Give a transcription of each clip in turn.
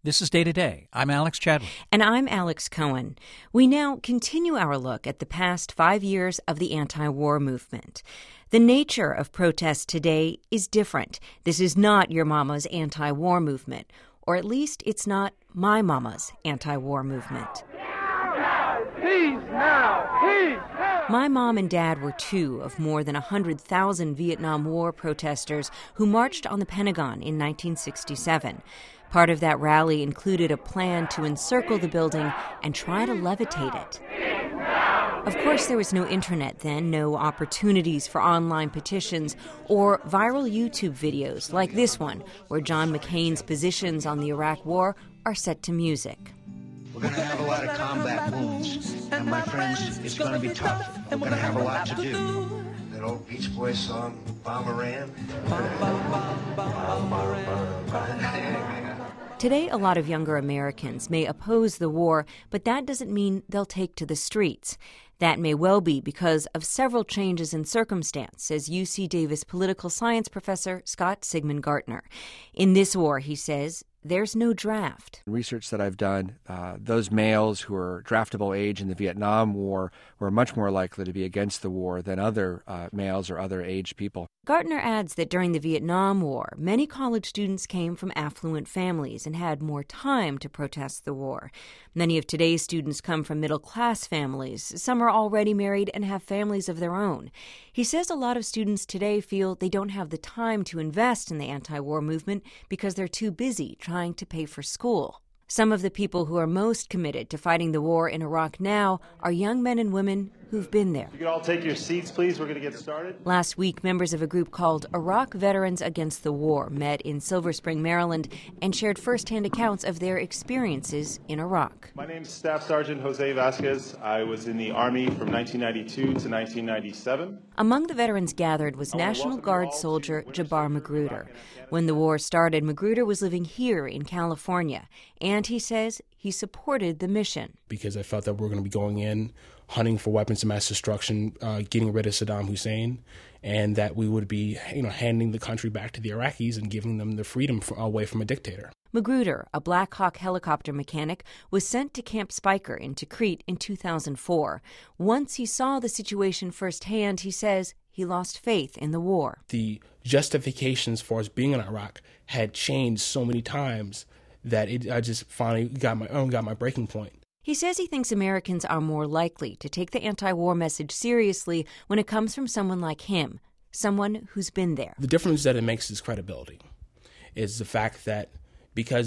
This is Day to Day. I'm Alex Chadwick. And I'm Alex Cohen. We now continue our look at the past 5 years of the anti-war movement. The nature of protests today is different. This is not your mama's anti-war movement, or at least it's not my mama's anti-war movement. Peace now! Peace now! My mom and dad were two of more than 100,000 Vietnam War protesters who marched on the Pentagon in 1967. Part of that rally included a plan to encircle the building and try to levitate it. Of course, there was no internet then, no opportunities for online petitions or viral YouTube videos like this one, where John McCain's positions on the Iraq War are set to music. We're going to have a lot of combat wounds, and my friends, it's going to be tough. We're going to have a lot to do. That old Beach Boys song, Bomberan. Today, a lot of younger Americans may oppose the war, but that doesn't mean they'll take to the streets. That may well be because of several changes in circumstance, says UC Davis political science professor Scott Sigmund Gartner. In this war, he says, there's no draft. Research that I've done, those males who are draftable age in the Vietnam War were much more likely to be against the war than other males or other aged people. Gartner adds that during the Vietnam War, many college students came from affluent families and had more time to protest the war. Many of today's students come from middle-class families. Some are already married and have families of their own. He says a lot of students today feel they don't have the time to invest in the anti-war movement because they're too busy trying to pay for school. Some of the people who are most committed to fighting the war in Iraq now are young men and women who've been there. You can all take your seats, please. We're going to get started. Last week, members of a group called Iraq Veterans Against the War met in Silver Spring, Maryland, and shared firsthand accounts of their experiences in Iraq. My name is Staff Sergeant Jose Vasquez. I was in the Army from 1992 to 1997. Among the veterans gathered was National Guard soldier Jabbar Magruder. When the war started, Magruder was living here in California, and he says he supported the mission. Because I felt that we were going to be going in, hunting for weapons of mass destruction, getting rid of Saddam Hussein, and that we would be, handing the country back to the Iraqis and giving them the freedom away from a dictator. Magruder, a Black Hawk helicopter mechanic, was sent to Camp Speicher in Tikrit in 2004. Once he saw the situation firsthand, he says he lost faith in the war. The justifications for us being in Iraq had changed so many times that I just finally got my breaking point. He says he thinks Americans are more likely to take the anti-war message seriously when it comes from someone like him, someone who's been there. The difference that it makes is credibility, is the fact that because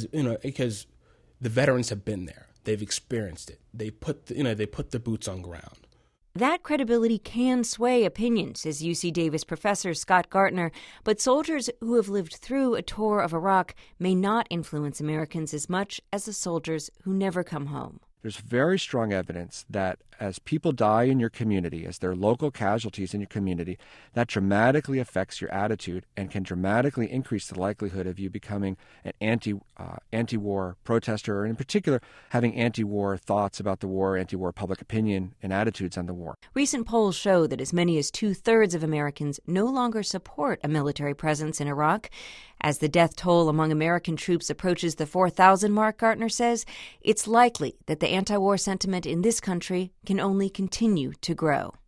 the veterans have been there, they've experienced it, they put the boots on ground. That credibility can sway opinion, says UC Davis professor Scott Gartner, but soldiers who have lived through a tour of Iraq may not influence Americans as much as the soldiers who never come home. There's very strong evidence that as people die in your community, as they're local casualties in your community, that dramatically affects your attitude and can dramatically increase the likelihood of you becoming an anti-war protester, or in particular, having anti-war thoughts about the war, anti-war public opinion, and attitudes on the war. Recent polls show that as many as 2/3 of Americans no longer support a military presence in Iraq. As the death toll among American troops approaches the 4,000 mark, Gartner says, it's likely that the anti-war sentiment in this country can only continue to grow.